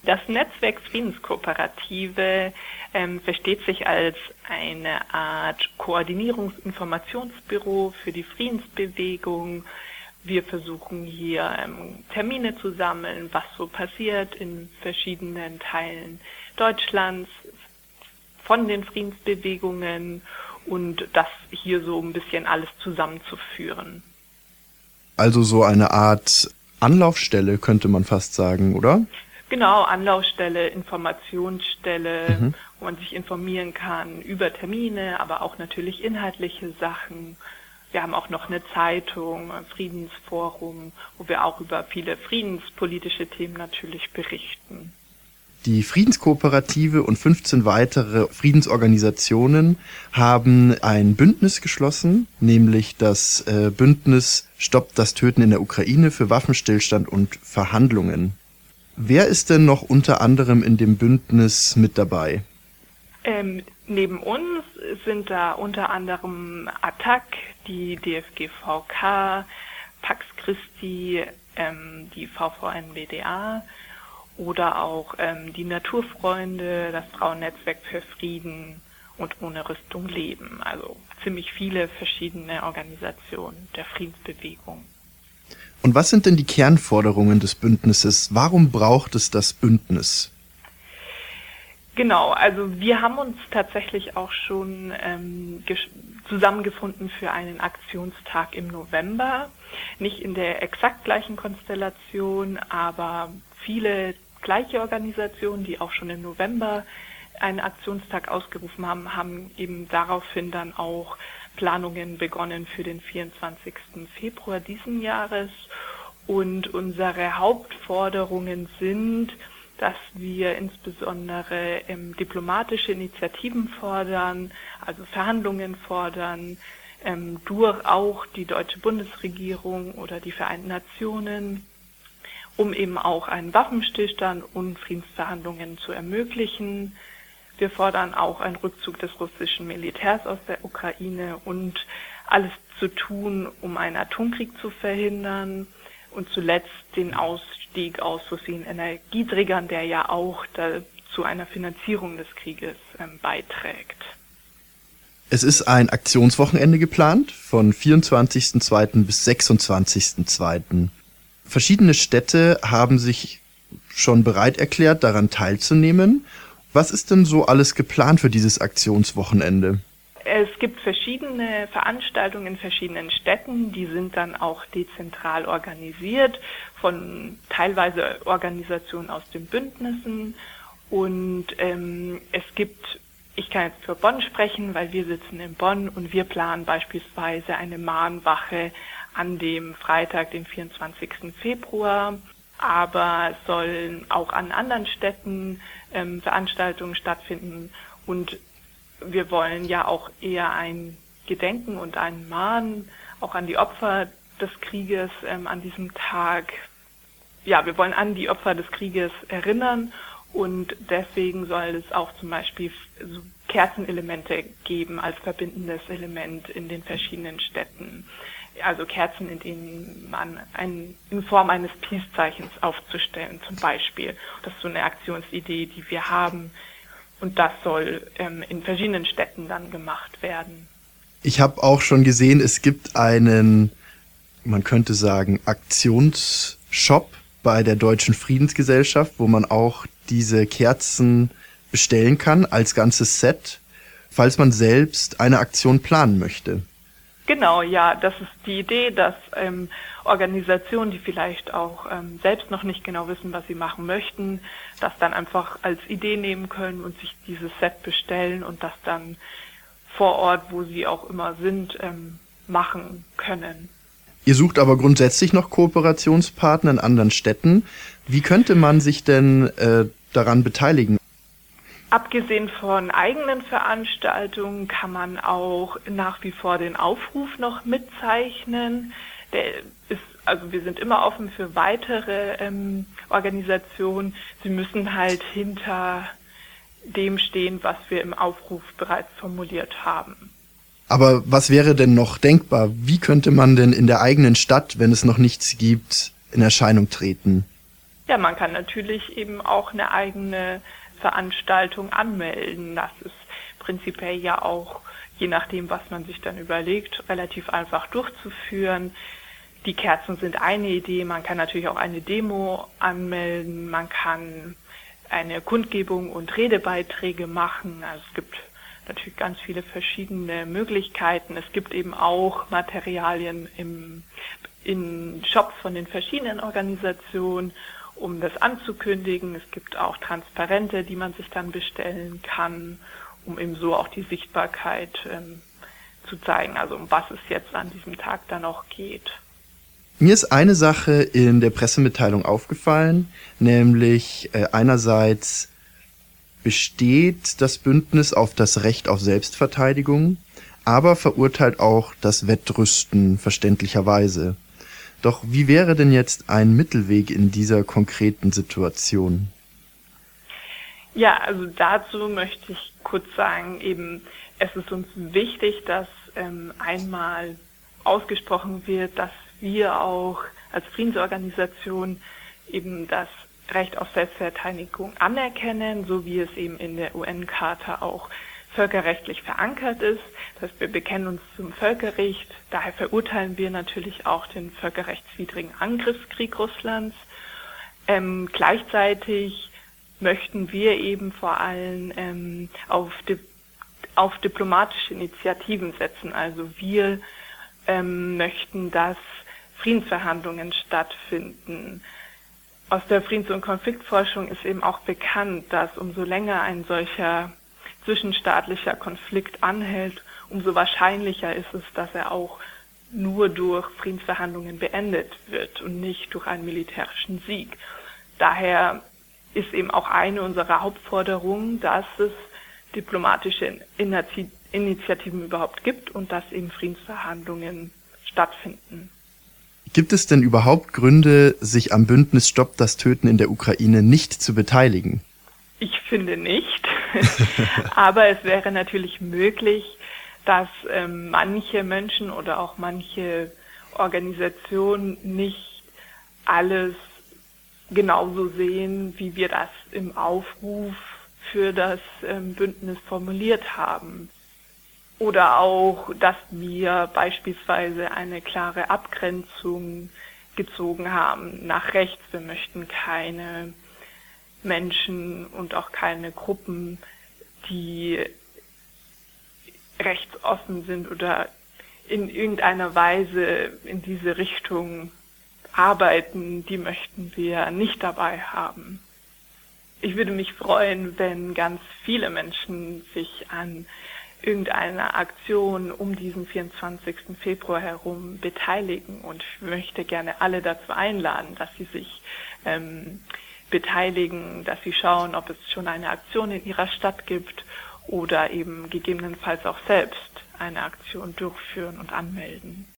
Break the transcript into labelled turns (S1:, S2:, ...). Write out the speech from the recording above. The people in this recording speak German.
S1: Das Netzwerk Friedenskooperative versteht sich als eine Art Koordinierungsinformationsbüro für die Friedensbewegung. Wir versuchen hier Termine zu sammeln, was so passiert in verschiedenen Teilen Deutschlands von den Friedensbewegungen und das hier so ein bisschen alles zusammenzuführen.
S2: Also so eine Art Anlaufstelle könnte man fast sagen, oder?
S1: Genau, Anlaufstelle, Informationsstelle, wo man sich informieren kann über Termine, aber auch natürlich inhaltliche Sachen. Wir haben auch noch eine Zeitung, ein Friedensforum, wo wir auch über viele friedenspolitische Themen natürlich berichten.
S2: Die Friedenskooperative und 15 weitere Friedensorganisationen haben ein Bündnis geschlossen, nämlich das Bündnis Stoppt das Töten in der Ukraine für Waffenstillstand und Verhandlungen. Wer ist denn noch unter anderem in dem Bündnis mit dabei?
S1: Neben uns sind da unter anderem ATTAC, die DFGVK, Pax Christi, die VVN-BDA oder auch die Naturfreunde, das Frauennetzwerk für Frieden und ohne Rüstung leben. Also ziemlich viele verschiedene Organisationen der Friedensbewegung.
S2: Und was sind denn die Kernforderungen des Bündnisses? Warum braucht es das Bündnis?
S1: Genau, also wir haben uns tatsächlich auch schon zusammengefunden für einen Aktionstag im November. Nicht in der exakt gleichen Konstellation, aber viele gleiche Organisationen, die auch schon im November einen Aktionstag ausgerufen haben, haben eben daraufhin dann auch Planungen begonnen für den 24. Februar diesen Jahres. Und unsere Hauptforderungen sind, dass wir insbesondere diplomatische Initiativen fordern, also Verhandlungen fordern, durch auch die deutsche Bundesregierung oder die Vereinten Nationen, um eben auch einen Waffenstillstand und Friedensverhandlungen zu ermöglichen. Wir fordern auch einen Rückzug des russischen Militärs aus der Ukraine und alles zu tun, um einen Atomkrieg zu verhindern. Und zuletzt den Ausstieg aus fossilen Energieträgern, der ja auch zu einer Finanzierung des Krieges beiträgt.
S2: Es ist ein Aktionswochenende geplant, von 24.02. bis 26.02. Verschiedene Städte haben sich schon bereit erklärt, daran teilzunehmen. Was ist denn so alles geplant für dieses Aktionswochenende?
S1: Es gibt verschiedene Veranstaltungen in verschiedenen Städten, die sind dann auch dezentral organisiert von teilweise Organisationen aus den Bündnissen und es gibt, ich kann jetzt für Bonn sprechen, weil wir sitzen in Bonn und wir planen beispielsweise eine Mahnwache an dem Freitag, den 24. Februar, aber es sollen auch an anderen Städten Veranstaltungen stattfinden und wir wollen ja auch eher ein Gedenken und ein Mahnen auch an die Opfer des Krieges an diesem Tag. Ja, wir wollen an die Opfer des Krieges erinnern und deswegen soll es auch zum Beispiel so Kerzenelemente geben als verbindendes Element in den verschiedenen Städten. Also Kerzen, in denen man in Form eines Peace-Zeichens aufzustellen zum Beispiel. Das ist so eine Aktionsidee, die wir haben. Und das soll in verschiedenen Städten dann gemacht werden.
S2: Ich habe auch schon gesehen, es gibt einen, man könnte sagen, Aktionsshop bei der Deutschen Friedensgesellschaft, wo man auch diese Kerzen bestellen kann als ganzes Set, falls man selbst eine Aktion planen möchte.
S1: Genau, ja, das ist die Idee, dass Organisationen, die vielleicht auch selbst noch nicht genau wissen, was sie machen möchten, das dann einfach als Idee nehmen können und sich dieses Set bestellen und das dann vor Ort, wo sie auch immer sind, machen können.
S2: Ihr sucht aber grundsätzlich noch Kooperationspartner in anderen Städten. Wie könnte man sich denn daran beteiligen?
S1: Abgesehen von eigenen Veranstaltungen kann man auch nach wie vor den Aufruf noch mitzeichnen. Also wir sind immer offen für weitere Organisationen. Sie müssen halt hinter dem stehen, was wir im Aufruf bereits formuliert haben.
S2: Aber was wäre denn noch denkbar? Wie könnte man denn in der eigenen Stadt, wenn es noch nichts gibt, in Erscheinung treten?
S1: Ja, man kann natürlich eben auch eine eigene Veranstaltung anmelden. Das ist prinzipiell ja auch, je nachdem, was man sich dann überlegt, relativ einfach durchzuführen. Die Kerzen sind eine Idee. Man kann natürlich auch eine Demo anmelden. Man kann eine Kundgebung und Redebeiträge machen. Also es gibt natürlich ganz viele verschiedene Möglichkeiten. Es gibt eben auch Materialien in Shops von den verschiedenen Organisationen, um das anzukündigen. Es gibt auch Transparente, die man sich dann bestellen kann, um eben so auch die Sichtbarkeit zu zeigen, also um was es jetzt an diesem Tag dann auch geht.
S2: Mir ist eine Sache in der Pressemitteilung aufgefallen, nämlich einerseits besteht das Bündnis auf das Recht auf Selbstverteidigung, aber verurteilt auch das Wettrüsten verständlicherweise. Doch wie wäre denn jetzt ein Mittelweg in dieser konkreten Situation?
S1: Ja, also dazu möchte ich kurz sagen, eben es ist uns wichtig, dass einmal ausgesprochen wird, dass wir auch als Friedensorganisation eben das Recht auf Selbstverteidigung anerkennen, so wie es eben in der UN-Charta auch völkerrechtlich verankert ist. Das heißt, wir bekennen uns zum Völkerrecht, daher verurteilen wir natürlich auch den völkerrechtswidrigen Angriffskrieg Russlands. Gleichzeitig möchten wir eben vor allem auf diplomatische Initiativen setzen. Also wir möchten, dass Friedensverhandlungen stattfinden. Aus der Friedens- und Konfliktforschung ist eben auch bekannt, dass umso länger ein solcher zwischenstaatlicher Konflikt anhält, umso wahrscheinlicher ist es, dass er auch nur durch Friedensverhandlungen beendet wird und nicht durch einen militärischen Sieg. Daher ist eben auch eine unserer Hauptforderungen, dass es diplomatische Initiativen überhaupt gibt und dass eben Friedensverhandlungen stattfinden.
S2: Gibt es denn überhaupt Gründe, sich am Bündnis Stopp das Töten in der Ukraine nicht zu beteiligen?
S1: Ich finde nicht, aber es wäre natürlich möglich, dass manche Menschen oder auch manche Organisationen nicht alles genauso sehen, wie wir das im Aufruf für das Bündnis formuliert haben. Oder auch, dass wir beispielsweise eine klare Abgrenzung gezogen haben nach rechts. Wir möchten keine Menschen und auch keine Gruppen, die rechtsoffen sind oder in irgendeiner Weise in diese Richtung arbeiten, die möchten wir nicht dabei haben. Ich würde mich freuen, wenn ganz viele Menschen sich an irgendeiner Aktion um diesen 24. Februar herum beteiligen, und ich möchte gerne alle dazu einladen, dass sie sich beteiligen, dass sie schauen, ob es schon eine Aktion in ihrer Stadt gibt oder eben gegebenenfalls auch selbst eine Aktion durchführen und anmelden.